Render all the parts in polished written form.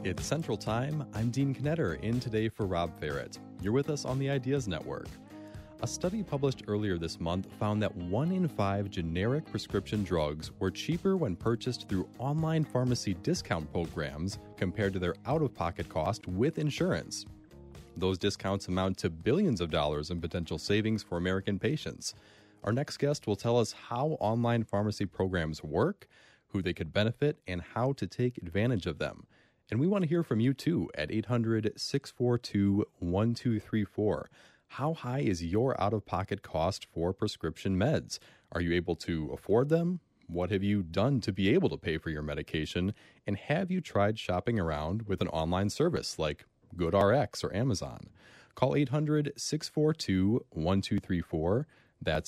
It's Central Time. I'm Dean Knetter, in today for Rob Ferret. You're with us on the Ideas Network. A study published earlier this month found that 1 in 5 generic prescription drugs were cheaper when purchased through online pharmacy discount programs compared to their out-of-pocket cost with insurance. Those discounts amount to billions of dollars in potential savings for American patients. Our next guest will tell us how online pharmacy programs work, who they could benefit, and how to take advantage of them. And we want to hear from you, too, at 800-642-1234. How high is your out-of-pocket cost for prescription meds? Are you able to afford them? What have you done to be able to pay for your medication? And have you tried shopping around with an online service like GoodRx or Amazon? Call 800-642-1234. That's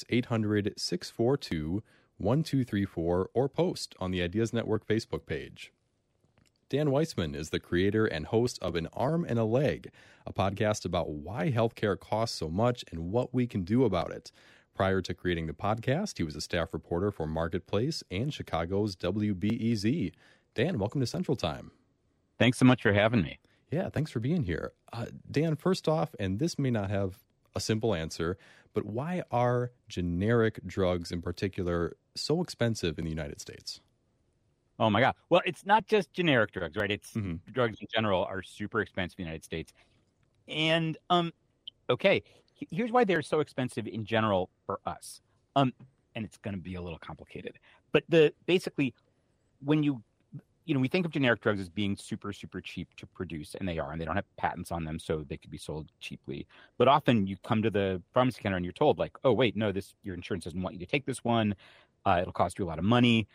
800-642-1234, or post on the Ideas Network Facebook page. Dan Weissman is the creator and host of An Arm and a Leg, a podcast about why healthcare costs so much and what we can do about it. Prior to creating the podcast, he was a staff reporter for Marketplace and Chicago's WBEZ. Dan, welcome to Central Time. Thanks so much for having me. Yeah, thanks for being here. Dan, first off, and this may not have a simple answer, but why are generic drugs in particular so expensive in the United States? Oh, my God. Well, it's not just generic drugs, right? It's drugs in general are super expensive in the United States. And, okay, here's why they're so expensive in general for us. And it's going to be a little complicated. But basically, when we think of generic drugs as being super, super cheap to produce, and they are, and they don't have patents on them, so they could be sold cheaply. But often you come to the pharmacy counter and you're told, like, oh, wait, no, your insurance doesn't want you to take this one. It'll cost you a lot of money.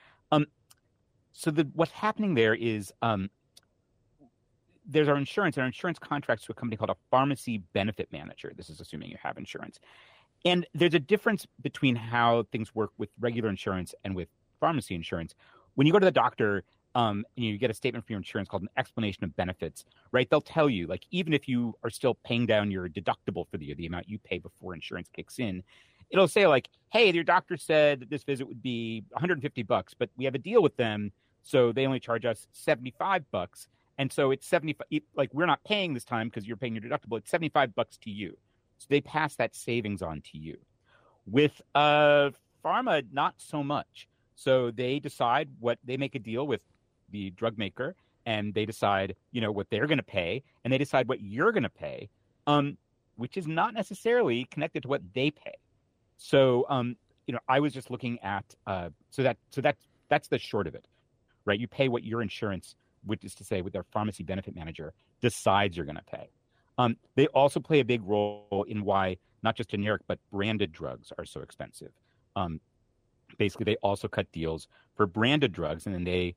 So what's happening there is there's our insurance, and our insurance contracts to a company called a pharmacy benefit manager. This is assuming you have insurance. And there's a difference between how things work with regular insurance and with pharmacy insurance. When you go to the doctor, and you get a statement from your insurance called an explanation of benefits, right? They'll tell you, like, even if you are still paying down your deductible for the year, the amount you pay before insurance kicks in, it'll say, like, hey, your doctor said that this visit would be $150, but we have a deal with them, so they only charge us $75. And so it's 75, like, we're not paying this time because you're paying your deductible. It's $75 to you. So they pass that savings on to you. With pharma, not so much. So they decide they make a deal with the drug maker, and they decide, what they're going to pay, and they decide what you're going to pay, which is not necessarily connected to what they pay. So, I was just looking at, that's the short of it, right? You pay what your insurance, which is to say with their pharmacy benefit manager, decides you're going to pay. They also play a big role in why not just generic, but branded drugs are so expensive. Basically, they also cut deals for branded drugs, and then they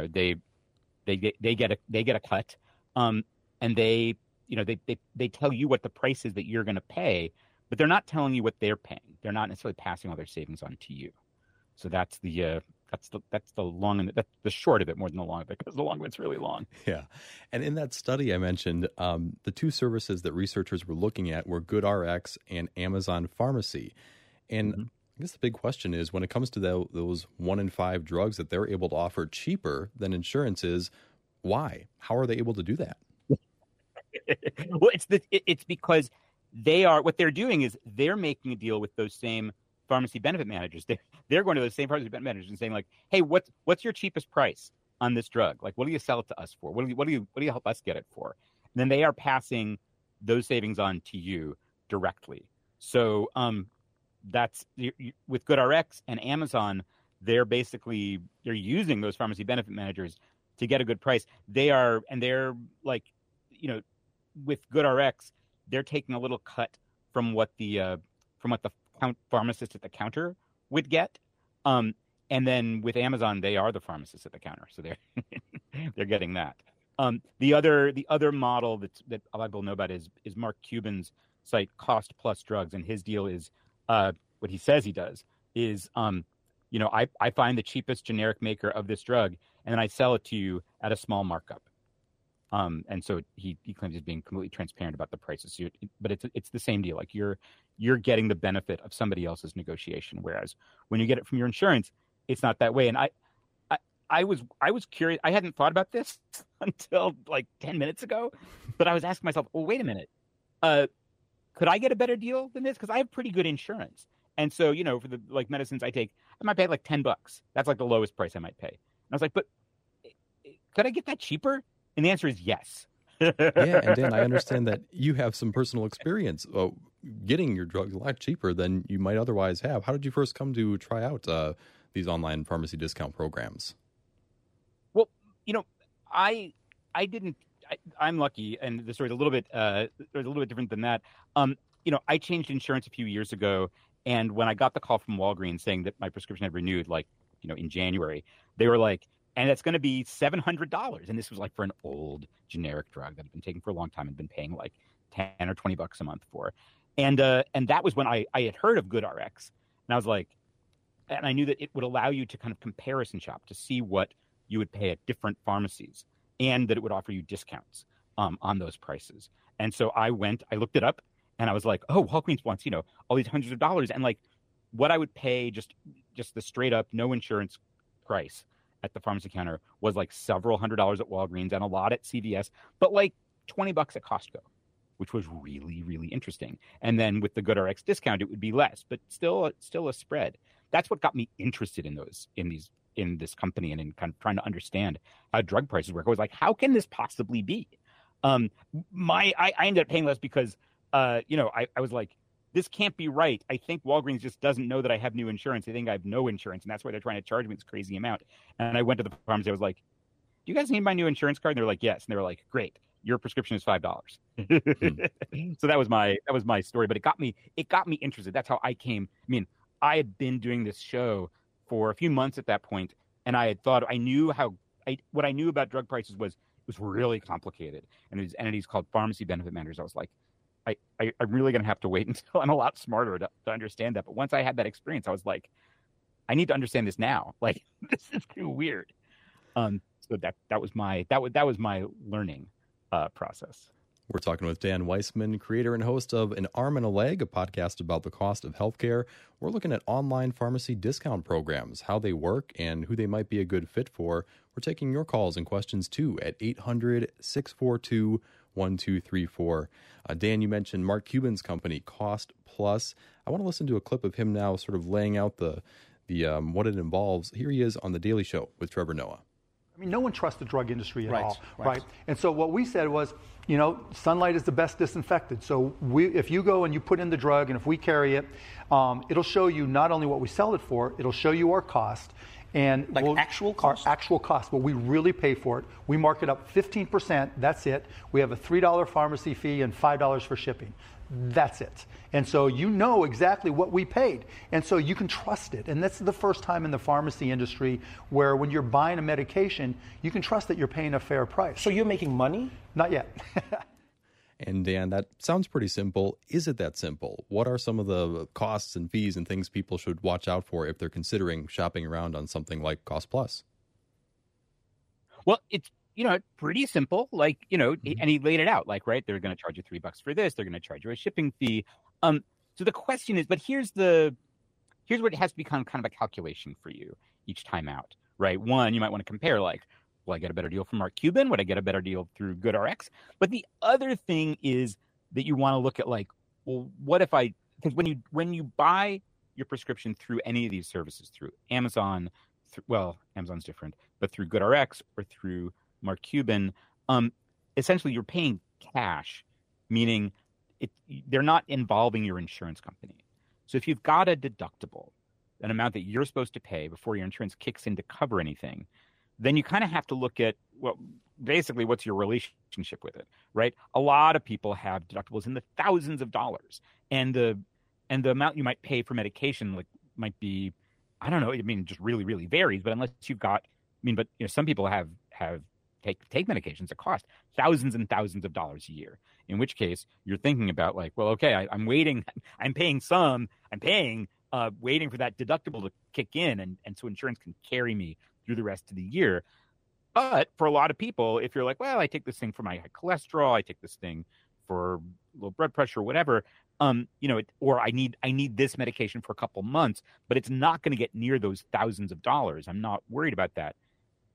get a cut, and they tell you what the price is that you're going to pay, but they're not telling you what they're paying. They're not necessarily passing all their savings on to you. So that's the long and that's the short of it more than the long of it, because the long of it's really long. Yeah, and in that study I mentioned, the two services that researchers were looking at were GoodRx and Amazon Pharmacy, and I guess the big question is, when it comes to those 1 in 5 drugs that they're able to offer cheaper than insurance is, why? How are they able to do that? Well, it's because what they're doing is they're making a deal with those same pharmacy benefit managers. They're going to those same pharmacy benefit managers and saying, like, hey, what's your cheapest price on this drug? Like, what do you sell it to us for? What do you help us get it for? And then they are passing those savings on to you directly. So, that's with GoodRx and Amazon. They're using those pharmacy benefit managers to get a good price. They're like, with GoodRx, they're taking a little cut from what the pharmacist at the counter would get. And then with Amazon, they are the pharmacist at the counter, so they're getting that. The other model that a lot of people know about is Mark Cuban's site, Cost Plus Drugs, and his deal is. What he says he does is, I find the cheapest generic maker of this drug, and then I sell it to you at a small markup. And so he claims he's being completely transparent about the prices. But it's the same deal. Like you're getting the benefit of somebody else's negotiation, whereas when you get it from your insurance, it's not that way. And I was curious. I hadn't thought about this until like 10 minutes ago, but I was asking myself, well, wait a minute. Could I get a better deal than this? Because I have pretty good insurance. And so, for the like medicines I take, I might pay like $10. That's like the lowest price I might pay. And I was like, but could I get that cheaper? And the answer is yes. Yeah, and Dan, I understand that you have some personal experience getting your drugs a lot cheaper than you might otherwise have. How did you first come to try out these online pharmacy discount programs? Well, I didn't. I'm lucky, and the story's a little bit different than that. I changed insurance a few years ago, and when I got the call from Walgreens saying that my prescription had renewed, in January, they were like, and it's going to be $700. And this was like for an old generic drug that I've been taking for a long time and been paying like $10 or $20 a month for. And that was when I had heard of GoodRx. And I was like, and I knew that it would allow you to kind of comparison shop to see what you would pay at different pharmacies and that it would offer you discounts on those prices. And so I looked it up and I was like, oh, Walgreens wants, all these hundreds of dollars. And like what I would pay just the straight up no insurance price at the pharmacy counter was like several $100s at Walgreens and a lot at CVS, but like $20 at Costco, which was really, really interesting. And then with the GoodRx discount, it would be less, but still a spread. That's what got me interested in this company and in kind of trying to understand how drug prices work. I was like, how can this possibly be? I ended up paying less because, I was like, this can't be right. I think Walgreens just doesn't know that I have new insurance. They think I have no insurance, and that's why they're trying to charge me this crazy amount. And I went to the pharmacy. I was like, do you guys need my new insurance card? And they were like, yes. And they were like, great. Your prescription is $5. So that was my story, but it got me interested. That's how I came. I mean, I had been doing this show for a few months at that point, and I had thought what I knew about drug prices was really complicated. And it was entities called pharmacy benefit managers. I was like, I'm really going to have to wait until I'm a lot smarter to understand that. But once I had that experience, I was like, I need to understand this now. Like, this is too weird. So that was my learning process. We're talking with Dan Weissman, creator and host of An Arm and a Leg, a podcast about the cost of healthcare. We're looking at online pharmacy discount programs, how they work, and who they might be a good fit for. We're taking your calls and questions, too, at 800-642-1234. Dan, you mentioned Mark Cuban's company, Cost Plus. I want to listen to a clip of him now sort of laying out the what it involves. Here he is on The Daily Show with Trevor Noah. I mean, no one trusts the drug industry at all, right? And so what we said was, sunlight is the best disinfectant. So if you go and you put in the drug, and if we carry it, it'll show you not only what we sell it for, it'll show you our cost. And actual cost? Our actual cost, what we really pay for it. We mark it up 15%, that's it. We have a $3 pharmacy fee and $5 for shipping. That's it. And so you know exactly what we paid. And so you can trust it. And that's the first time in the pharmacy industry where when you're buying a medication, you can trust that you're paying a fair price. So you're making money? Not yet. And Dan, that sounds pretty simple. Is it that simple? What are some of the costs and fees and things people should watch out for if they're considering shopping around on something like Cost Plus? Well, it's pretty simple. And he laid it out. Right, they're going to charge you $3 for this. They're going to charge you a shipping fee. So the question is, but here's where it has to become kind of a calculation for you each time out, right? One, you might want to compare, will I get a better deal from Mark Cuban? Would I get a better deal through GoodRx? But the other thing is that you want to look at what if because when you buy your prescription through any of these services, through Amazon, Amazon's different, but through GoodRx or through Mark Cuban, essentially you're paying cash, meaning they're not involving your insurance company. So if you've got a deductible, an amount that you're supposed to pay before your insurance kicks in to cover anything, then you kind of have to look at, basically what's your relationship with it, right? A lot of people have deductibles in the thousands of dollars, and the amount you might pay for medication might be, I don't know, just really, really varies. But unless you've got, some people take medications that cost thousands and thousands of dollars a year, in which case you're thinking about I'm waiting, waiting for that deductible to kick in. And so insurance can carry me through the rest of the year. But for a lot of people, if you're I take this thing for my high cholesterol, I take this thing for low blood pressure, or whatever, or I need this medication for a couple months, but it's not going to get near those thousands of dollars. I'm not worried about that.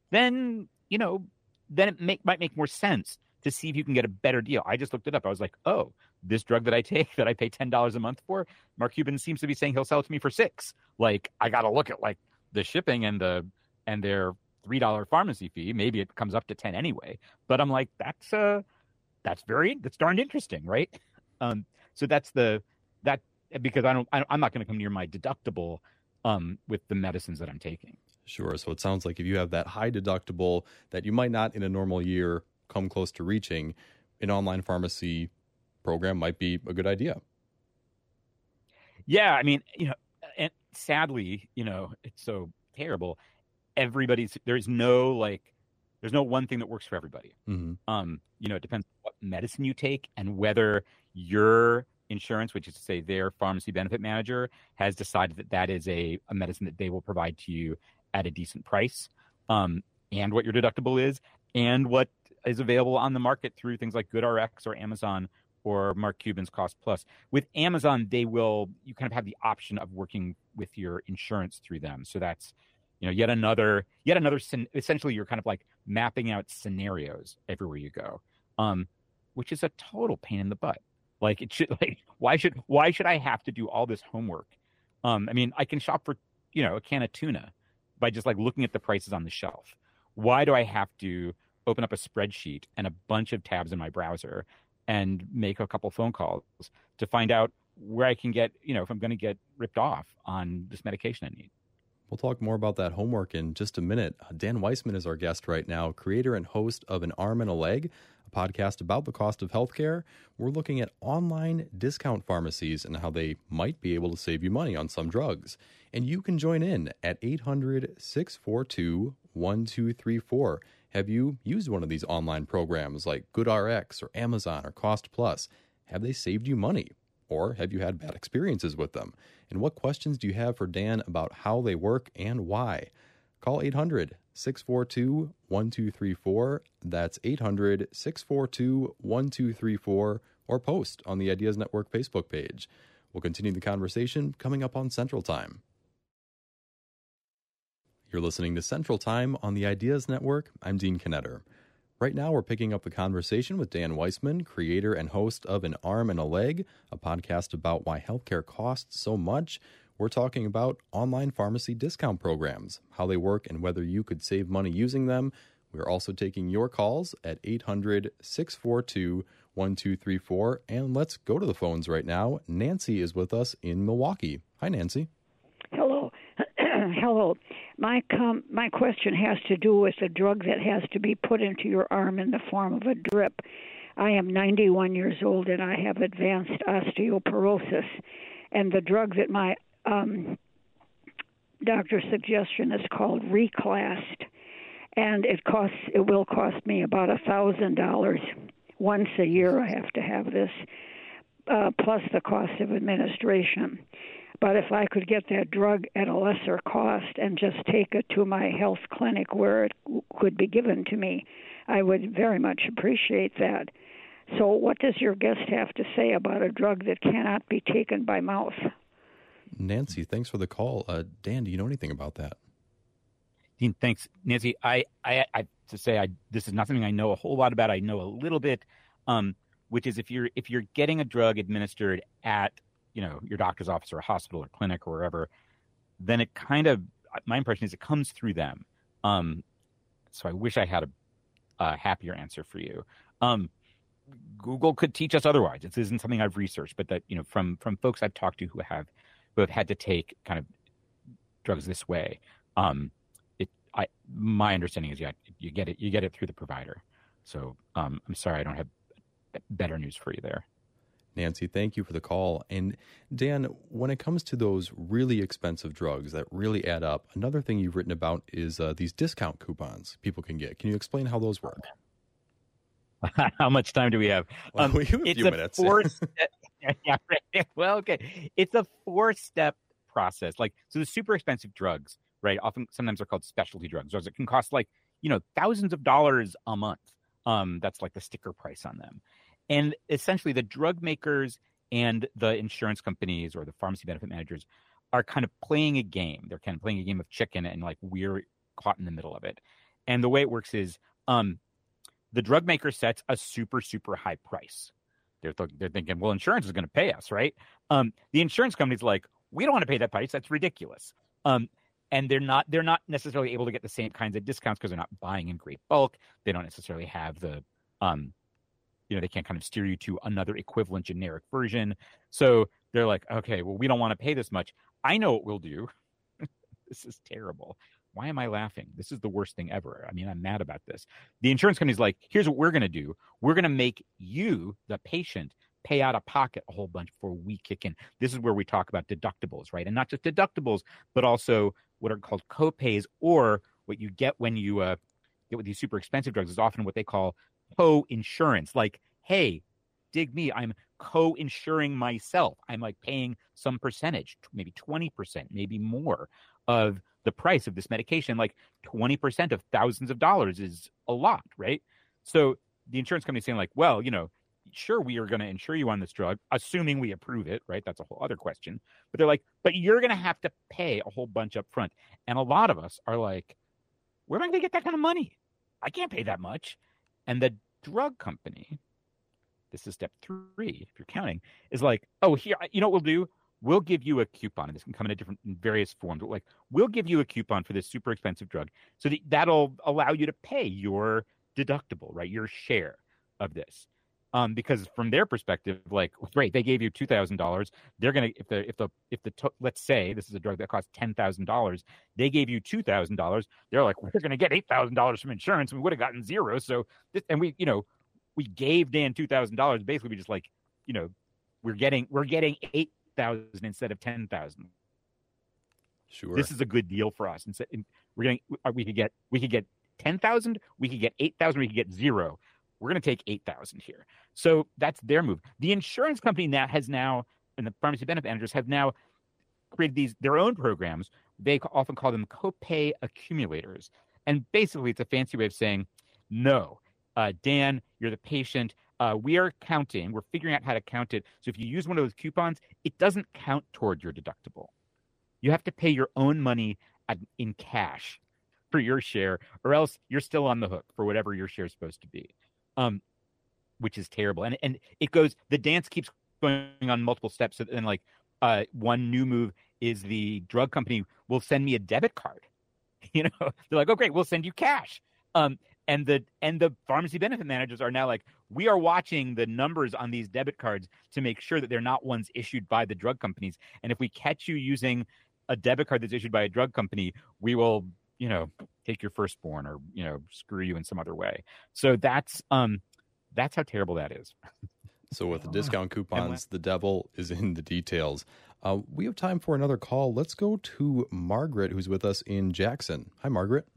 then, then it might make more sense to see if you can get a better deal. I just looked it up. I was like, oh, this drug that I take that I pay $10 a month for, Mark Cuban seems to be saying he'll sell it to me for $6. Like, I got to look at like the shipping and their $3 pharmacy fee. Maybe it comes up to 10 anyway. But I'm like, that's darn interesting, right? So that's because I'm not going to come near my deductible with the medicines that I'm taking. Sure. So it sounds like if you have that high deductible that you might not in a normal year come close to reaching, an online pharmacy program might be a good idea. Yeah, I mean, and sadly, it's so terrible. There's no one thing that works for everybody. Mm-hmm. It depends on what medicine you take and whether your insurance, which is to say their pharmacy benefit manager, has decided that is a medicine that they will provide to you at a decent price, and what your deductible is, and what is available on the market through things like GoodRx or Amazon or Mark Cuban's Cost Plus. With Amazon, you kind of have the option of working with your insurance through them. So that's, yet another, essentially you're kind of like mapping out scenarios everywhere you go, which is a total pain in the butt. Like why should I have to do all this homework? I mean, I can shop for, a can of tuna by just like looking at the prices on the shelf. Why do I have to open up a spreadsheet and a bunch of tabs in my browser and make a couple phone calls to find out where I can get, if I'm going to get ripped off on this medication I need? We'll talk more about that homework in just a minute. Dan Weissman is our guest right now, creator and host of An Arm and a Leg, a podcast about the cost of healthcare. We're looking at online discount pharmacies and how they might be able to save you money on some drugs. And you can join in at 800-642-1234. Have you used one of these online programs like GoodRx or Amazon or Cost Plus? Have they saved you money? Or have you had bad experiences with them? And what questions do you have for Dan about how they work and why? Call 800-642-1234. That's 800-642-1234. Or post on the Ideas Network Facebook page. We'll continue the conversation coming up on Central Time. You're listening to Central Time on the Ideas Network. I'm Dean Knetter. Right now, we're picking up the conversation with Dan Weissman, creator and host of An Arm and a Leg, a podcast about why healthcare costs so much. We're talking about online pharmacy discount programs, how they work, and whether you could save money using them. We're also taking your calls at 800-642-1234. And let's go to the phones right now. Nancy is with us in Milwaukee. Hi, Nancy. Hello. Hello. My question has to do with a drug that has to be put into your arm in the form of a drip. I am 91 years old and I have advanced osteoporosis. And the drug that my doctor's suggestion is called Reclast. And it will cost me about $1,000 once a year. I have to have this, plus the cost of administration. But if I could get that drug at a lesser cost and just take it to my health clinic where it could be given to me, I would very much appreciate that. So what does your guest have to say about a drug that cannot be taken by mouth? Nancy, thanks for the call. Dan, do you know anything about that? Dean, thanks. Nancy, I to say this is not something I know a whole lot about. I know a little bit, which is if you're getting a drug administered at your doctor's office or a hospital or clinic or wherever, then it kind of, my impression is it comes through them. So I wish I had a happier answer for you. Google could teach us otherwise. This isn't something I've researched, but that, from folks I've talked to who have had to take kind of drugs this way. My understanding is you get it through the provider. So I'm sorry, I don't have better news for you there. Nancy, thank you for the call. And Dan, when it comes to those really expensive drugs that really add up, another thing you've written about is these discount coupons people can get. Can you explain how those work? How much time do we have? Well, we have a few minutes. Yeah, right. Well, okay. It's a 4-step process. So the super expensive drugs, right? Sometimes they're called specialty drugs that can cost thousands of dollars a month. That's like the sticker price on them. And essentially the drug makers and the insurance companies or the pharmacy benefit managers are kind of playing a game. They're kind of playing a game of chicken, and we're caught in the middle of it. And the way it works is the drug maker sets a super, super high price. They're thinking, well, insurance is going to pay us, right? The insurance company's like, we don't want to pay that price. That's ridiculous. And they're not necessarily able to get the same kinds of discounts because they're not buying in great bulk. They don't necessarily have the, they can't kind of steer you to another equivalent generic version. So they're like, okay, well, we don't want to pay this much. I know what we'll do. This is terrible. Why am I laughing? This is the worst thing ever. I mean, I'm mad about this. The insurance company's like, here's what we're going to do. We're going to make you, the patient, pay out of pocket a whole bunch before we kick in. This is where we talk about deductibles, right? And not just deductibles, but also what are called copays, or what you get when you get with these super expensive drugs is often what they call co-insurance. Like, hey, dig me, I'm co-insuring myself. I'm like paying some percentage, maybe 20%, maybe more of the price of this medication. Like 20% of thousands of dollars is a lot, right? So the insurance company is saying like, well, sure, we are going to insure you on this drug, assuming we approve it, right? That's a whole other question. But they're like, but you're going to have to pay a whole bunch up front. And a lot of us are like, where am I going to get that kind of money? I can't pay that much. And the drug company, this is step 3, if you're counting, is like, oh, here, you know what we'll do? We'll give you a coupon, and this can come in various forms. But like, we'll give you a coupon for this super expensive drug, so that'll allow you to pay your deductible, right? Your share of this. Because from their perspective, like, great, they gave you $2,000. They're gonna, let's say this is a drug that costs $10,000, they gave you $2,000. They're like, we're gonna get $8,000 from insurance. We would have gotten zero. So, we gave Dan $2,000. Basically, we just like, we're getting $8,000 instead of $10,000. Sure, this is a good deal for us. And we could get $10,000, we could get $8,000, we could get zero. We're going to take $8,000 here. So that's their move. The insurance company and the pharmacy benefit managers have now created their own programs. They often call them copay accumulators. And basically, it's a fancy way of saying, no, Dan, you're the patient. We're figuring out how to count it. So if you use one of those coupons, it doesn't count toward your deductible. You have to pay your own money in cash for your share, or else you're still on the hook for whatever your share is supposed to be. Which is terrible. And it goes, the dance keeps going on multiple steps. And like, one new move is the drug company will send me a debit card. They're like, oh, great, we'll send you cash. And the pharmacy benefit managers are now like, we are watching the numbers on these debit cards to make sure that they're not ones issued by the drug companies. And if we catch you using a debit card that's issued by a drug company, we will, take your firstborn or, screw you in some other way. So that's how terrible that is. So with the discount coupons, the devil is in the details. We have time for another call. Let's go to Margaret, who's with us in Jackson. Hi, Margaret.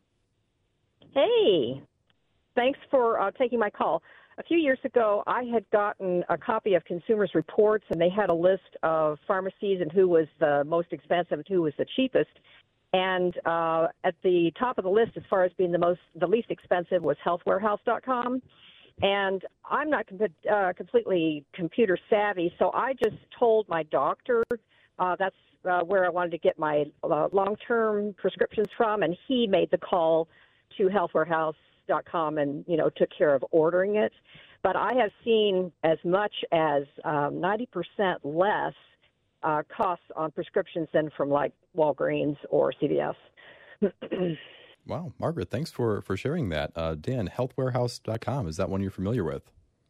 Hey, thanks for taking my call. A few years ago, I had gotten a copy of Consumers Reports, and they had a list of pharmacies and who was the most expensive and who was the cheapest. And at the top of the list, as far as being the least expensive, was healthwarehouse.com. And I'm not completely computer savvy, so I just told my doctor that's where I wanted to get my long-term prescriptions from, and he made the call to healthwarehouse.com and, took care of ordering it. But I have seen as much as 90% less costs on prescriptions than from like Walgreens or CVS. Wow, Margaret, thanks for sharing that. Dan, healthwarehouse.com, is that one you're familiar with?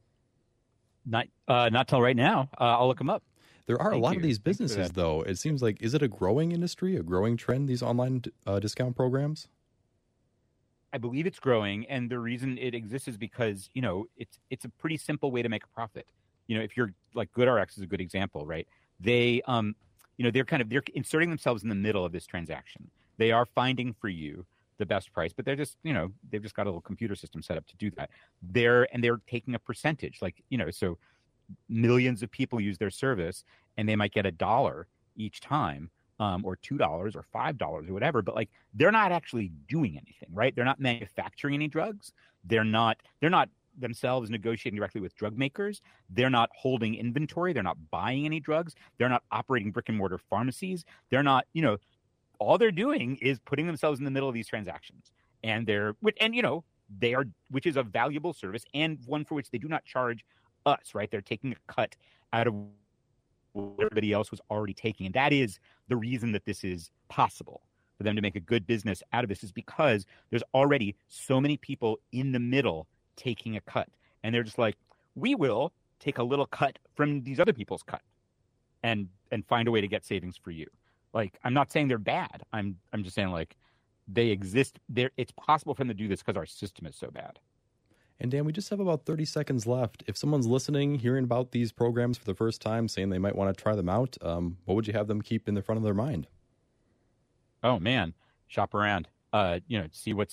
Not till right now. I'll look them up. There are a lot of these businesses, though. It seems like, is it a growing industry, a growing trend, these online discount programs? I believe it's growing, and the reason it exists is because, it's a pretty simple way to make a profit. If you're like GoodRx is a good example, right? They, they're inserting themselves in the middle of this transaction. They are finding for you the best price, but they're just, they've just got a little computer system set up to do that. They're taking a percentage, so millions of people use their service, and they might get $1 each time, or $2 or $5 or whatever, but like, they're not actually doing anything, right? They're not manufacturing any drugs. They're not themselves negotiating directly with drug makers. They're not holding inventory. They're not buying any drugs. They're not operating brick and mortar pharmacies. They're not, all they're doing is putting themselves in the middle of these transactions. and which is a valuable service and one for which they do not charge us, right? They're taking a cut out of what everybody else was already taking. And that is the reason that this is possible for them to make a good business out of this, is because there's already so many people in the middle taking a cut. And they're just like, we will take a little cut from these other people's cut and find a way to get savings for you. Like, I'm not saying they're bad. I'm just saying, like, they exist there. It's possible for them to do this because our system is so bad. And Dan, we just have about 30 seconds left. If someone's listening, hearing about these programs for the first time, saying they might want to try them out, what would you have them keep in the front of their mind? Oh man, shop around. See where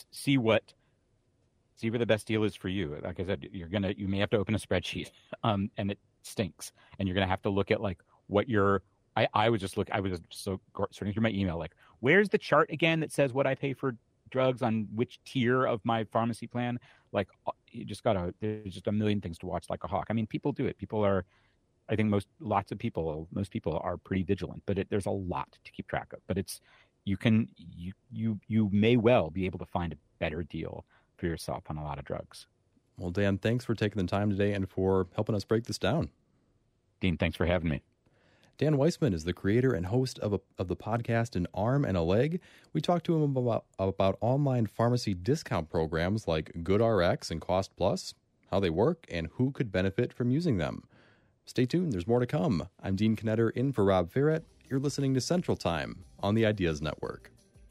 the best deal is for you. Like I said, you may have to open a spreadsheet, and it stinks, and you're gonna have to look at like what your. I was just sorting through my email, like, where's the chart again that says what I pay for drugs on which tier of my pharmacy plan? Like, there's just a million things to watch like a hawk. I mean, people do it. Most people are pretty vigilant, but there's a lot to keep track of. But you may well be able to find a better deal for yourself on a lot of drugs. Well, Dan, thanks for taking the time today and for helping us break this down. Dean, thanks for having me. Dan Weissman is the creator and host of the podcast An Arm and a Leg. We talked to him about online pharmacy discount programs like GoodRx and Cost Plus, how they work, and who could benefit from using them. Stay tuned, there's more to come. I'm Dean Knetter in for Rob Ferret. You're listening to Central Time on the Ideas Network.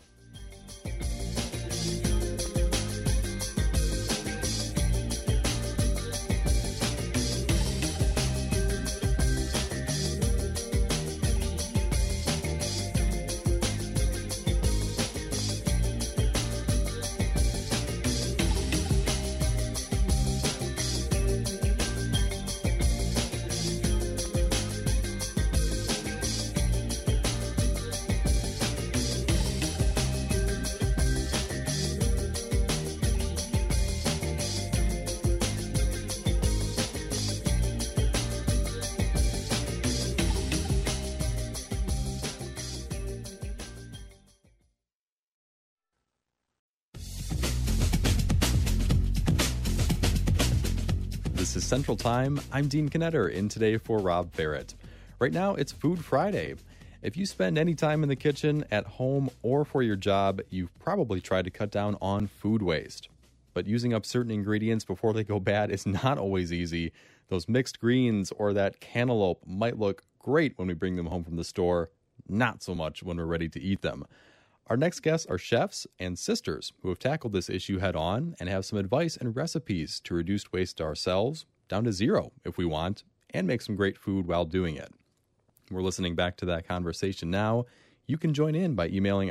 This is Central Time. I'm Dean Knetter, in today for Rob Ferret. Right now, it's Food Friday. If you spend any time in the kitchen, at home, or for your job, you've probably tried to cut down on food waste. But using up certain ingredients before they go bad is not always easy. Those mixed greens or that cantaloupe might look great when we bring them home from the store, not so much when we're ready to eat them. Our next guests are chefs and sisters who have tackled this issue head on and have some advice and recipes to reduce waste ourselves down to zero if we want, and make some great food while doing it. We're listening back to that conversation now. You can join in by emailing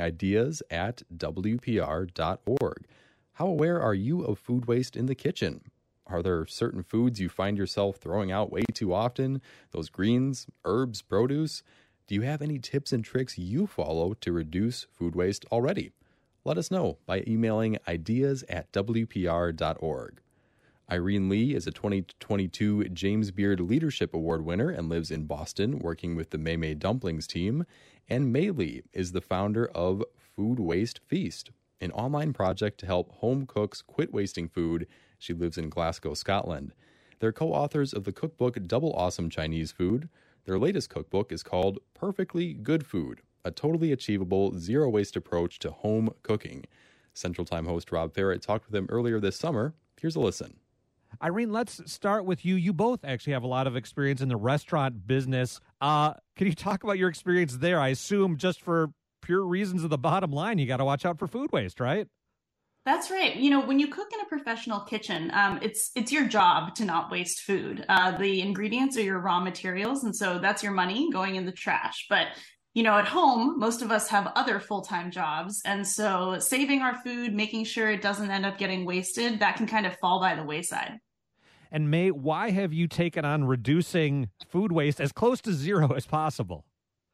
ideas@wpr.org. How aware are you of food waste in the kitchen? Are there certain foods you find yourself throwing out way too often? Those greens, herbs, produce? Do you have any tips and tricks you follow to reduce food waste already? Let us know by emailing ideas@wpr.org. Irene Lee is a 2022 James Beard Leadership Award winner and lives in Boston working with the May May Dumplings team. And May Lee is the founder of Food Waste Feast, an online project to help home cooks quit wasting food. She lives in Glasgow, Scotland. They're co-authors of the cookbook Double Awesome Chinese Food. Their latest cookbook is called Perfectly Good Food, a totally achievable zero-waste approach to home cooking. Central Time host Rob Ferret talked with him earlier this summer. Here's a listen. Irene, let's start with you. You both actually have a lot of experience in the restaurant business. Can you talk about your experience there? I assume just for pure reasons of the bottom line, you got to watch out for food waste, right? That's right. You know, when you cook in a professional kitchen, it's your job to not waste food. The ingredients are your raw materials, and so that's your money going in the trash. But, you know, at home, most of us have other full-time jobs, and so saving our food, making sure it doesn't end up getting wasted, that can kind of fall by the wayside. And May, why have you taken on reducing food waste as close to zero as possible?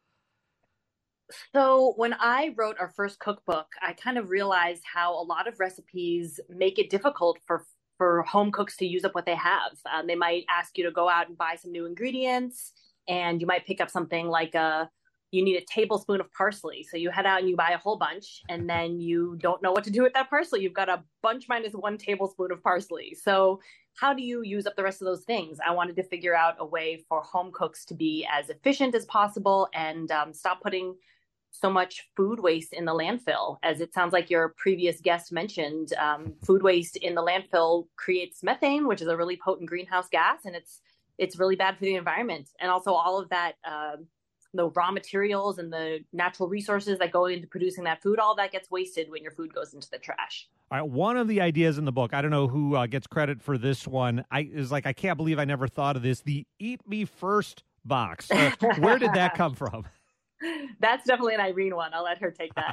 So when I wrote our first cookbook, I kind of realized how a lot of recipes make it difficult for home cooks to use up what they have. They might ask you to go out and buy some new ingredients, and you might pick up something like a you need a tablespoon of parsley. So you head out and you buy a whole bunch, and then you don't know what to do with that parsley. You've got a bunch minus 1 tablespoon of parsley. So how do you use up the rest of those things? I wanted to figure out a way for home cooks to be as efficient as possible and stop putting so much food waste in the landfill. As it sounds like your previous guest mentioned, food waste in the landfill creates methane, which is a really potent greenhouse gas, and it's really bad for the environment. And also all of that, the raw materials and the natural resources that go into producing that food, all that gets wasted when your food goes into the trash. All right, one of the ideas in the book, I don't know who gets credit for this one, I can't believe I never thought of this, the Eat Me First box. Where did that come from? That's definitely an Irene one. I'll let her take that.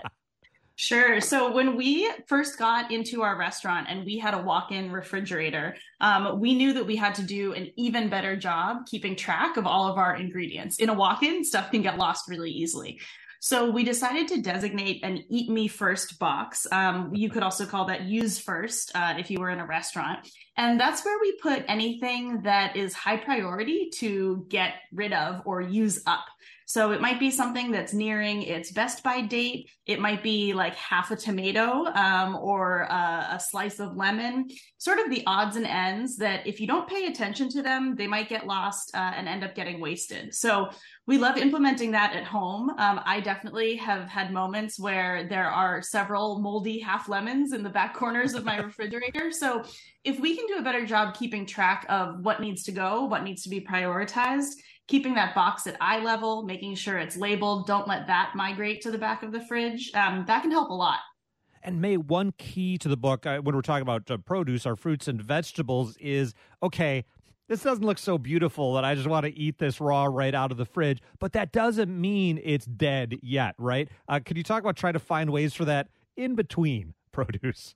Sure. So when we first got into our restaurant and we had a walk-in refrigerator, we knew that we had to do an even better job keeping track of all of our ingredients. In a walk-in, stuff can get lost really easily. So we decided to designate an Eat Me First box. You could also call that Use First if you were in a restaurant. And that's where we put anything that is high priority to get rid of or use up. So it might be something that's nearing its best by date. It might be like half a tomato or a slice of lemon, sort of the odds and ends that if you don't pay attention to them, they might get lost and end up getting wasted. So we love implementing that at home. I definitely have had moments where there are several moldy half lemons in the back corners of my refrigerator. So if we can do a better job keeping track of what needs to go, what needs to be prioritized, keeping that box at eye level, making sure it's labeled, don't let that migrate to the back of the fridge, that can help a lot. And May, one key to the book, when we're talking about produce, our fruits and vegetables, is, okay, this doesn't look so beautiful that I just want to eat this raw right out of the fridge, but that doesn't mean it's dead yet, right? Could you talk about trying to find ways for that in between produce?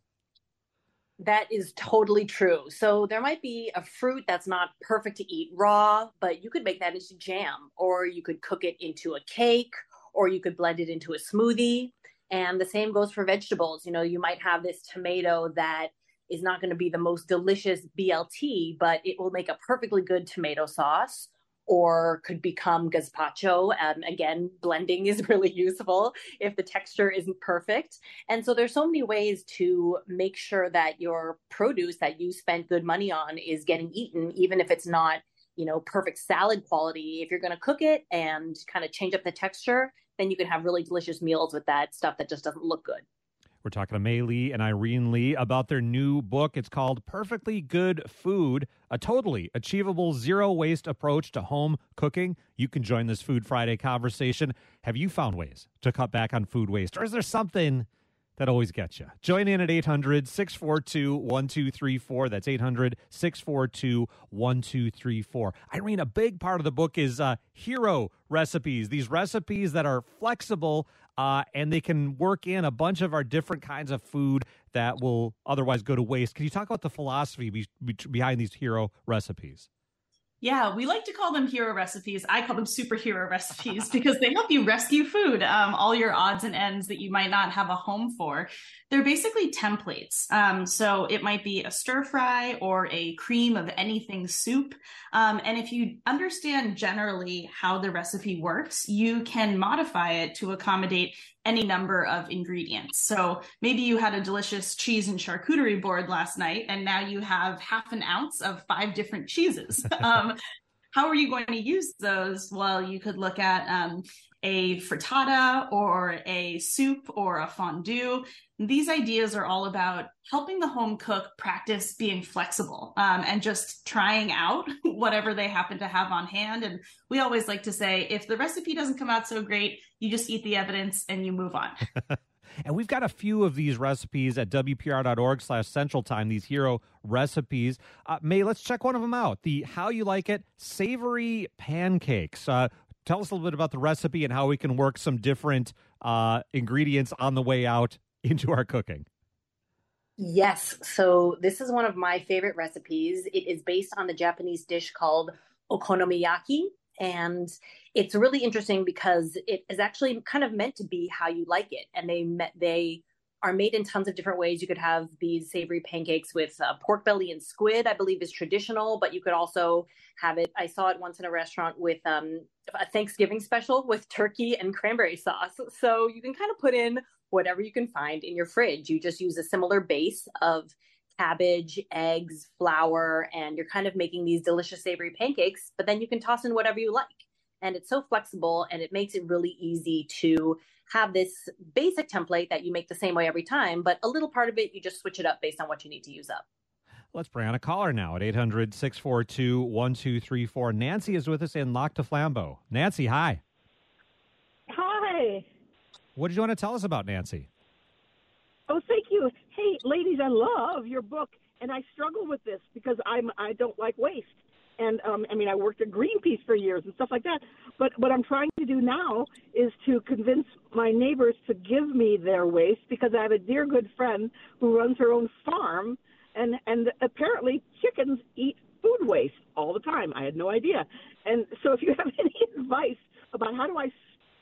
That is totally true. So there might be a fruit that's not perfect to eat raw, but you could make that into jam, or you could cook it into a cake, or you could blend it into a smoothie. And the same goes for vegetables. You know, you might have this tomato that is not going to be the most delicious BLT, but it will make a perfectly good tomato sauce, or could become gazpacho. Again, blending is really useful if the texture isn't perfect. And so there's so many ways to make sure that your produce that you spent good money on is getting eaten, even if it's not, you know, perfect salad quality. If you're going to cook it and kind of change up the texture, then you can have really delicious meals with that stuff that just doesn't look good. We're talking to May Lee and Irene Lee about their new book. It's called Perfectly Good Food, a totally achievable zero-waste approach to home cooking. You can join this Food Friday conversation. Have you found ways to cut back on food waste, or is there something that always gets you? Join in at 800-642-1234. That's 800-642-1234. Irene, a big part of the book is hero recipes, these recipes that are flexible and they can work in a bunch of our different kinds of food that will otherwise go to waste. Can you talk about the philosophy behind these hero recipes? Yeah, we like to call them hero recipes. I call them superhero recipes because they help you rescue food, all your odds and ends that you might not have a home for. They're basically templates. So it might be a stir fry or a cream of anything soup. And if you understand generally how the recipe works, you can modify it to accommodate any number of ingredients. So maybe you had a delicious cheese and charcuterie board last night, and now you have half an ounce of 5 different cheeses. How are you going to use those? Well, you could look at a frittata or a soup or a fondue. These ideas are all about helping the home cook practice being flexible and just trying out whatever they happen to have on hand. And we always like to say, if the recipe doesn't come out so great, you just eat the evidence and you move on. And we've got a few of these recipes at WPR.org/Central Time, these hero recipes. May, let's check one of them out. The How You Like It Savory Pancakes. Tell us a little bit about the recipe and how we can work some different ingredients on the way out into our cooking. Yes. So this is one of my favorite recipes. It is based on the Japanese dish called okonomiyaki. And it's really interesting because it is actually kind of meant to be how you like it. And they are made in tons of different ways. You could have these savory pancakes with pork belly and squid, I believe is traditional, but you could also have it. I saw it once in a restaurant with a Thanksgiving special with turkey and cranberry sauce. So you can kind of put in whatever you can find in your fridge. You just use a similar base of cabbage, eggs, flour, and you're kind of making these delicious savory pancakes, but then you can toss in whatever you like. And it's so flexible, and it makes it really easy to have this basic template that you make the same way every time, but a little part of it, you just switch it up based on what you need to use up. Let's bring on a caller now at 800-642-1234. Nancy is with us in Lac du Flambeau. Nancy, hi. Hi. What did you want to tell us about, Nancy? Oh, thank you. Hey, ladies, I love your book, and I struggle with this because I don't like waste. And, I worked at Greenpeace for years and stuff like that. But what I'm trying to do now is to convince my neighbors to give me their waste because I have a dear good friend who runs her own farm, and apparently chickens eat food waste all the time. I had no idea. And so if you have any advice about how do I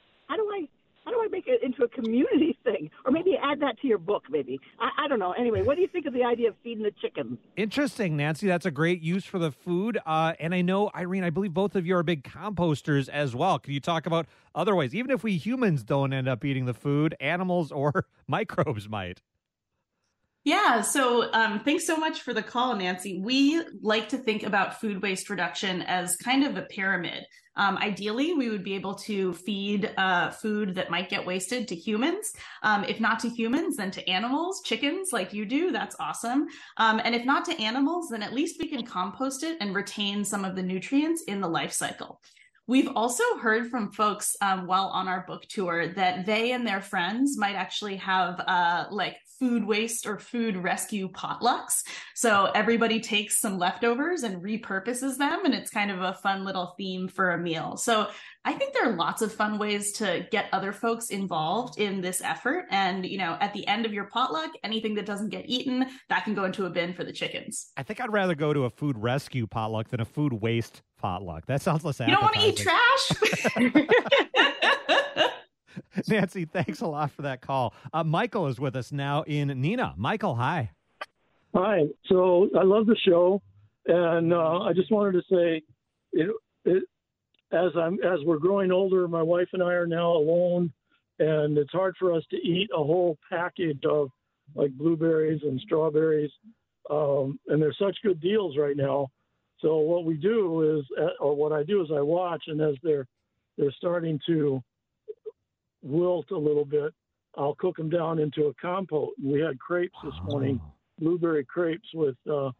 make it into a community thing? Or maybe add that to your book, maybe. I don't know. Anyway, what do you think of the idea of feeding the chickens? Interesting, Nancy. That's a great use for the food. And I know, Irene, I believe both of you are big composters as well. Can you talk about other ways? Even if we humans don't end up eating the food, animals or microbes might. Yeah, so thanks so much for the call, Nancy. We like to think about food waste reduction as kind of a pyramid. Ideally, we would be able to feed food that might get wasted to humans. If not to humans, then to animals, chickens like you do. That's awesome. And if not to animals, then at least we can compost it and retain some of the nutrients in the life cycle. We've also heard from folks while on our book tour that they and their friends might actually have food waste or food rescue potlucks. So everybody takes some leftovers and repurposes them, and it's kind of a fun little theme for a meal. So I think there are lots of fun ways to get other folks involved in this effort. And, at the end of your potluck, anything that doesn't get eaten, that can go into a bin for the chickens. I think I'd rather go to a food rescue potluck than a food waste potluck. That sounds less appetizing. You don't want to eat trash? Nancy, thanks a lot for that call. Michael is with us now in Neenah. Michael, hi. Hi. So I love the show, and I just wanted to say, as we're growing older, my wife and I are now alone, and it's hard for us to eat a whole package of like blueberries and strawberries, and they're such good deals right now. So what we do is, or what I do is I watch, and as they're starting to wilt a little bit, I'll cook them down into a compote. We had crepes this morning, blueberry crepes with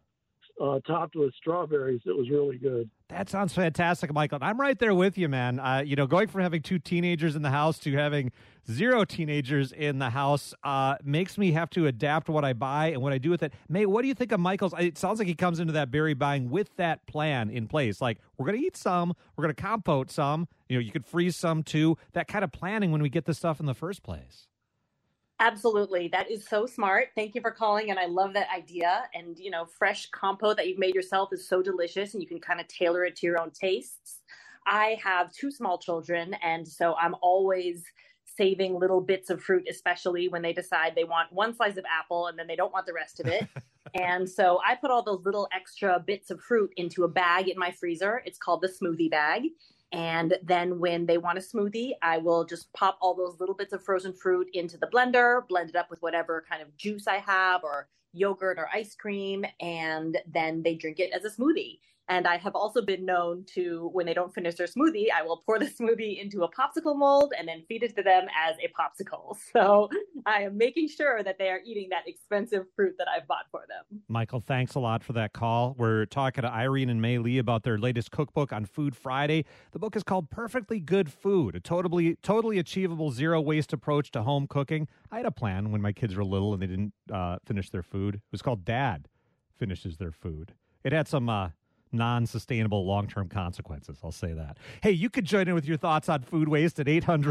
topped with strawberries. It was really good. That sounds fantastic, Michael. I'm right there with you, man. Going from having 2 teenagers in the house to having 0 teenagers in the house makes me have to adapt what I buy and what I do with it. May, what do you think of Michael's? It sounds like he comes into that berry buying with that plan in place. Like, we're going to eat some, we're going to compote some. You could freeze some too. That kind of planning when we get this stuff in the first place. Absolutely. That is so smart. Thank you for calling. And I love that idea. And, fresh compote that you've made yourself is so delicious, and you can kind of tailor it to your own tastes. I have 2 small children, and so I'm always saving little bits of fruit, especially when they decide they want one slice of apple and then they don't want the rest of it. And so I put all those little extra bits of fruit into a bag in my freezer. It's called the smoothie bag. And then when they want a smoothie, I will just pop all those little bits of frozen fruit into the blender, blend it up with whatever kind of juice I have or yogurt or ice cream, and then they drink it as a smoothie. And I have also been known to, when they don't finish their smoothie, I will pour the smoothie into a popsicle mold and then feed it to them as a popsicle. So I am making sure that they are eating that expensive fruit that I've bought for them. Michael, thanks a lot for that call. We're talking to Irene and May Lee about their latest cookbook on Food Friday. The book is called Perfectly Good Food, a totally achievable zero-waste approach to home cooking. I had a plan when my kids were little and they didn't finish their food. It was called Dad Finishes Their Food. It had some non-sustainable long-term consequences, I'll say that. Hey, you could join in with your thoughts on food waste at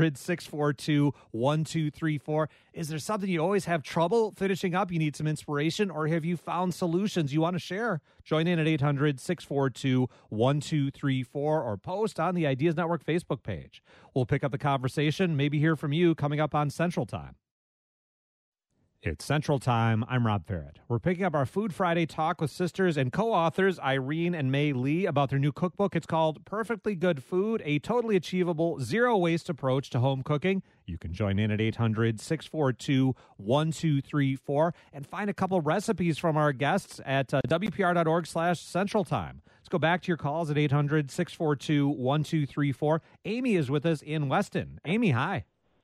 800-642-1234. Is there something you always have trouble finishing up? You need some inspiration, or have you found solutions you want to share? Join in at 800-642-1234 or post on the Ideas Network Facebook page. We'll pick up the conversation, maybe hear from you coming up on Central Time. It's Central Time. I'm Rob Ferret. We're picking up our Food Friday talk with sisters and co-authors Irene and May Lee about their new cookbook. It's called Perfectly Good Food, a totally achievable, zero-waste approach to home cooking. You can join in at 800-642-1234 and find a couple recipes from our guests at WPR.org/Central Time. Let's go back to your calls at 800-642-1234. Amy is with us in Weston. Amy, hi.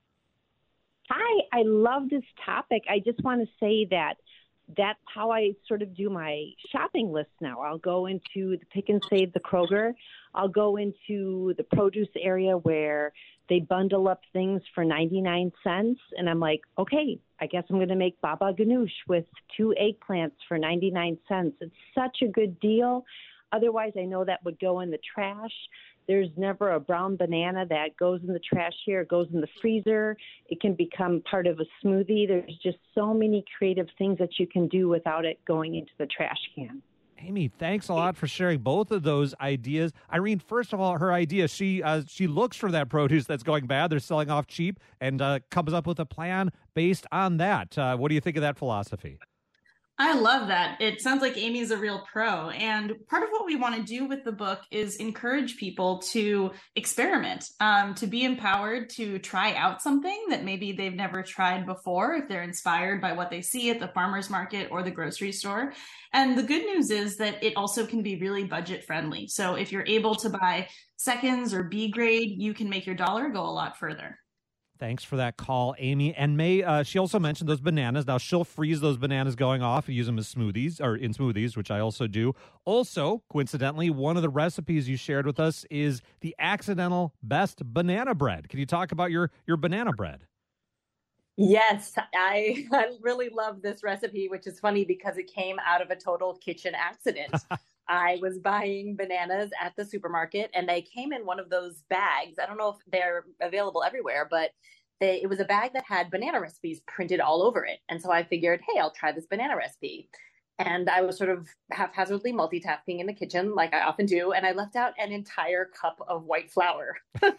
Hi, I love this topic. I just want to say that that's how I sort of do my shopping list now. I'll go into the Pick and Save, the Kroger. I'll go into the produce area where they bundle up things for 99 cents. And I'm like, okay, I guess I'm going to make baba ganoush with 2 eggplants for 99 cents. It's such a good deal. Otherwise, I know that would go in the trash. There's never a brown banana that goes in the trash here. It goes in the freezer. It can become part of a smoothie. There's just so many creative things that you can do without it going into the trash can. Amy, thanks a lot for sharing both of those ideas. Irene, first of all, her idea, she looks for that produce that's going bad. They're selling off cheap and comes up with a plan based on that. What do you think of that philosophy? I love that. It sounds like Amy's a real pro. And part of what we want to do with the book is encourage people to experiment, to be empowered to try out something that maybe they've never tried before if they're inspired by what they see at the farmer's market or the grocery store. And the good news is that it also can be really budget friendly. So if you're able to buy seconds or B grade, you can make your dollar go a lot further. Thanks for that call, Amy. And May, she also mentioned those bananas. Now, she'll freeze those bananas going off and use them as smoothies, or in smoothies, which I also do. Also, coincidentally, one of the recipes you shared with us is the accidental best banana bread. Can you talk about your banana bread? Yes, I really love this recipe, which is funny because it came out of a total kitchen accident. I was buying bananas at the supermarket and they came in one of those bags. I don't know if they're available everywhere, but it was a bag that had banana recipes printed all over it. And so I figured, hey, I'll try this banana recipe. And I was sort of haphazardly multitasking in the kitchen like I often do. And I left out an entire cup of white flour,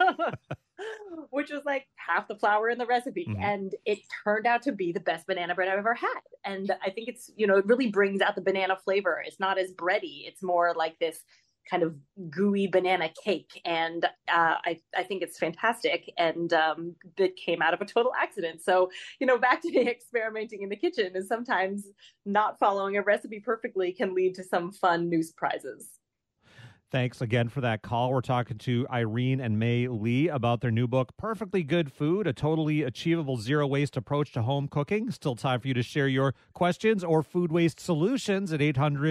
which was like half the flour in the recipe. Mm-hmm. And it turned out to be the best banana bread I've ever had. And I think it's, it really brings out the banana flavor. It's not as bready. It's more like this kind of gooey banana cake. And I think it's fantastic. And it came out of a total accident. So, back to experimenting in the kitchen is sometimes not following a recipe perfectly can lead to some fun new surprises. Thanks again for that call. We're talking to Irene and May Lee about their new book, Perfectly Good Food, a totally achievable zero-waste approach to home cooking. Still time for you to share your questions or food waste solutions at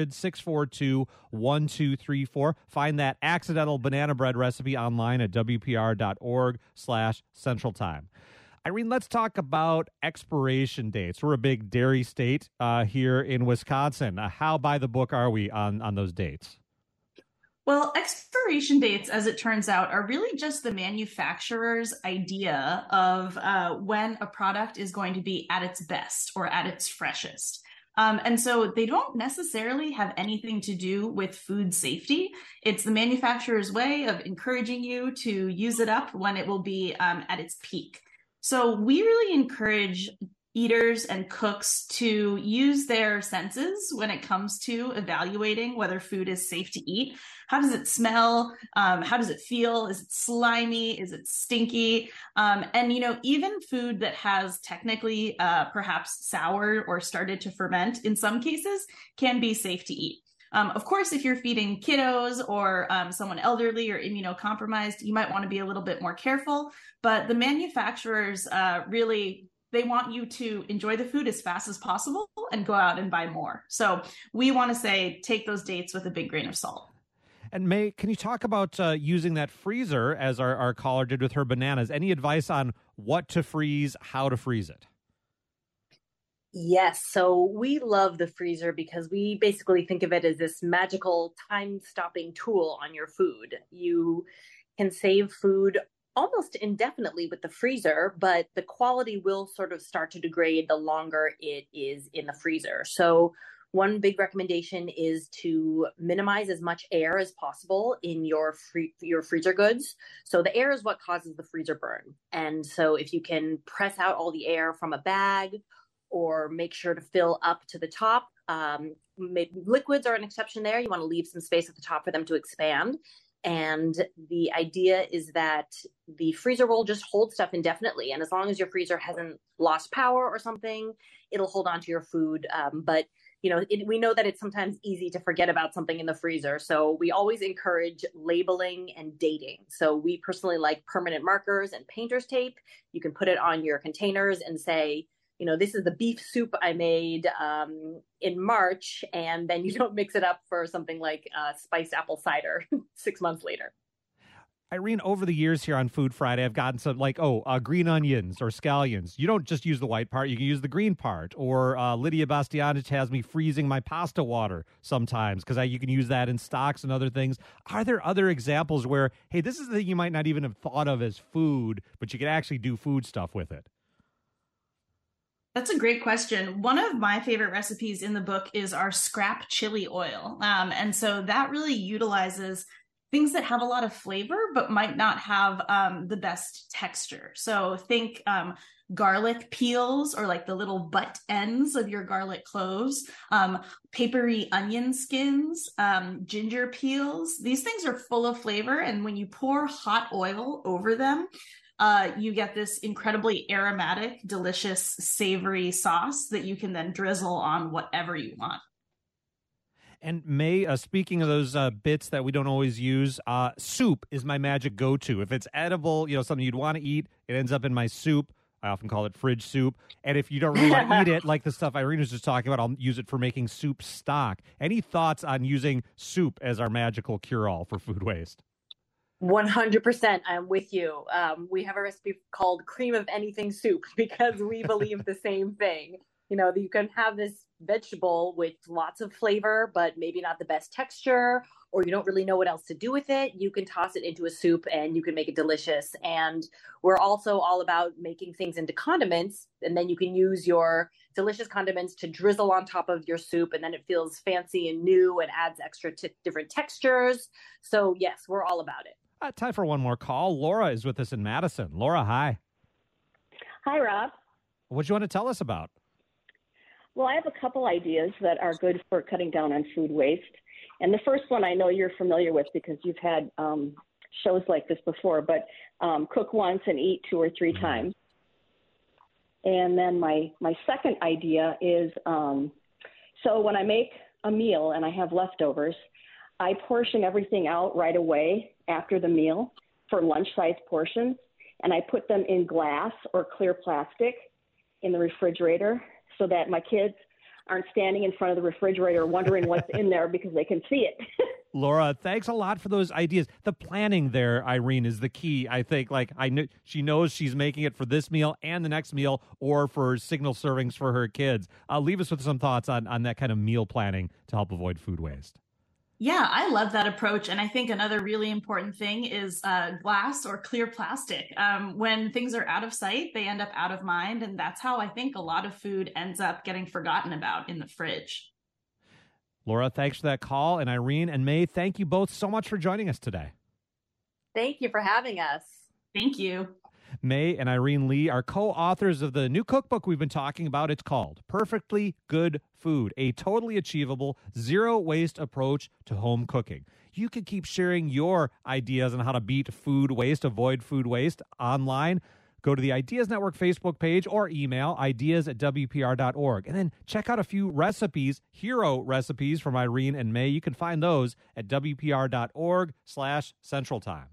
800-642-1234. Find that accidental banana bread recipe online at WPR.org/Central Time. Irene, let's talk about expiration dates. We're a big dairy state here in Wisconsin. How by the book are we on those dates? Well, expiration dates, as it turns out, are really just the manufacturer's idea of when a product is going to be at its best or at its freshest. And so they don't necessarily have anything to do with food safety. It's the manufacturer's way of encouraging you to use it up when it will be at its peak. So we really encourage eaters and cooks to use their senses when it comes to evaluating whether food is safe to eat. How does it smell? How does it feel? Is it slimy? Is it stinky? And, even food that has technically perhaps soured or started to ferment in some cases can be safe to eat. Of course, if you're feeding kiddos or someone elderly or immunocompromised, you might want to be a little bit more careful. But the manufacturers they want you to enjoy the food as fast as possible and go out and buy more. So we want to say, take those dates with a big grain of salt. And May, can you talk about using that freezer as our caller did with her bananas? Any advice on what to freeze, how to freeze it? Yes. So we love the freezer because we basically think of it as this magical time-stopping tool on your food. You can save food almost indefinitely with the freezer, but the quality will sort of start to degrade the longer it is in the freezer. So one big recommendation is to minimize as much air as possible in your freezer goods. So the air is what causes the freezer burn. And so if you can press out all the air from a bag or make sure to fill up to the top. Liquids are an exception there. You want to leave some space at the top for them to expand. And the idea is that the freezer will just hold stuff indefinitely. And as long as your freezer hasn't lost power or something, it'll hold on to your food. But we know that it's sometimes easy to forget about something in the freezer. So we always encourage labeling and dating. So we personally like permanent markers and painter's tape. You can put it on your containers and say, this is the beef soup I made in March, and then you don't mix it up for something like spiced apple cider 6 months later. Irene, over the years here on Food Friday, I've gotten some green onions or scallions. You don't just use the white part, you can use the green part. Or Lydia Bastianich has me freezing my pasta water sometimes because you can use that in stocks and other things. Are there other examples where, hey, this is the thing you might not even have thought of as food, but you can actually do food stuff with it? That's a great question. One of my favorite recipes in the book is our scrap chili oil. And so that really utilizes things that have a lot of flavor, but might not have the best texture. So think garlic peels, or like the little butt ends of your garlic cloves, papery onion skins, ginger peels. These things are full of flavor. And when you pour hot oil over them, you get this incredibly aromatic, delicious, savory sauce that you can then drizzle on whatever you want. And May, speaking of those bits that we don't always use, soup is my magic go-to. If it's edible, something you'd want to eat, it ends up in my soup. I often call it fridge soup. And if you don't really want to eat it, like the stuff Irene was just talking about, I'll use it for making soup stock. Any thoughts on using soup as our magical cure-all for food waste? 100%. I'm with you. We have a recipe called cream of anything soup because we believe the same thing. You can have this vegetable with lots of flavor, but maybe not the best texture, or you don't really know what else to do with it. You can toss it into a soup and you can make it delicious. And we're also all about making things into condiments. And then you can use your delicious condiments to drizzle on top of your soup. And then it feels fancy and new and adds extra different textures. So yes, we're all about it. Time for one more call. Laura is with us in Madison. Laura, hi. Hi, Rob. What do you want to tell us about? Well, I have a couple ideas that are good for cutting down on food waste. And the first one I know you're familiar with because you've had shows like this before, but cook once and eat 2 or 3 times. And then my second idea is, so when I make a meal and I have leftovers, I portion everything out right away after the meal for lunch-sized portions, and I put them in glass or clear plastic in the refrigerator so that my kids aren't standing in front of the refrigerator wondering what's in there because they can see it. Laura, thanks a lot for those ideas. The planning there, Irene, is the key. I think, she knows she's making it for this meal and the next meal, or for signal servings for her kids. Leave us with some thoughts on that kind of meal planning to help avoid food waste. Yeah, I love that approach. And I think another really important thing is glass or clear plastic. When things are out of sight, they end up out of mind. And that's how I think a lot of food ends up getting forgotten about in the fridge. Laura, thanks for that call. And Irene and May, thank you both so much for joining us today. Thank you for having us. Thank you. May and Irene Lee are co-authors of the new cookbook we've been talking about. It's called Perfectly Good Food, a totally achievable, zero-waste approach to home cooking. You can keep sharing your ideas on how to beat food waste, avoid food waste online. Go to the Ideas Network Facebook page or email ideas@wpr.org. And then check out a few recipes, hero recipes from Irene and May. You can find those at wpr.org/Central Time.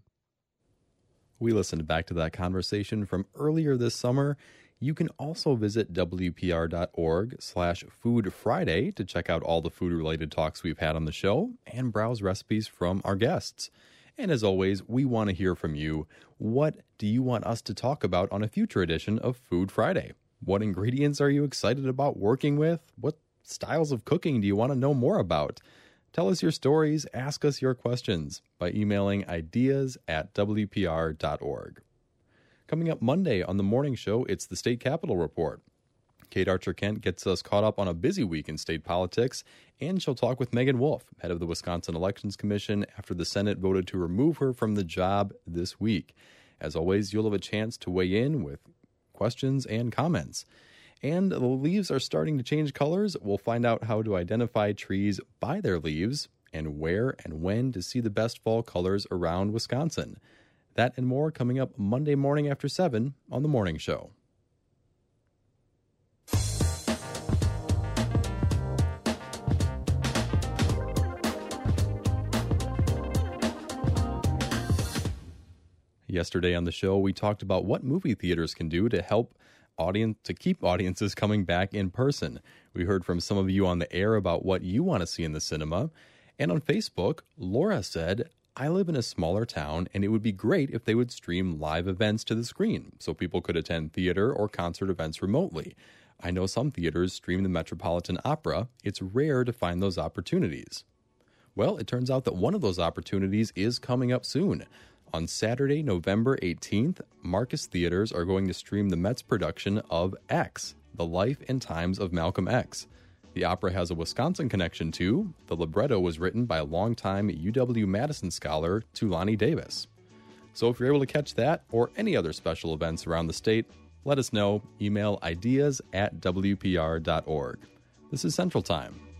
We listened back to that conversation from earlier this summer. You can also visit wpr.org/Food Friday to check out all the food-related talks we've had on the show and browse recipes from our guests. And as always, we want to hear from you. What do you want us to talk about on a future edition of Food Friday? What ingredients are you excited about working with? What styles of cooking do you want to know more about? Tell us your stories, ask us your questions by emailing ideas@wpr.org. Coming up Monday on the morning show, it's the State Capitol Report. Kate Archer-Kent gets us caught up on a busy week in state politics, and she'll talk with Megan Wolf, head of the Wisconsin Elections Commission, after the Senate voted to remove her from the job this week. As always, you'll have a chance to weigh in with questions and comments. And the leaves are starting to change colors. We'll find out how to identify trees by their leaves and where and when to see the best fall colors around Wisconsin. That and more coming up Monday morning after 7 on The Morning Show. Yesterday on the show, we talked about what movie theaters can do to help keep audiences coming back in person. We heard from some of you on the air about what you want to see in the cinema. And on Facebook, Laura said, I live in a smaller town, and it would be great if they would stream live events to the screen so people could attend theater or concert events remotely. I know some theaters stream the Metropolitan Opera. It's rare to find those opportunities. Well, it turns out that one of those opportunities is coming up soon. On Saturday, November 18th, Marcus Theaters are going to stream the Mets production of X, The Life and Times of Malcolm X. The opera has a Wisconsin connection too. The libretto was written by longtime UW-Madison scholar Tulani Davis. So if you're able to catch that or any other special events around the state, let us know. Email ideas@wpr.org. This is Central Time.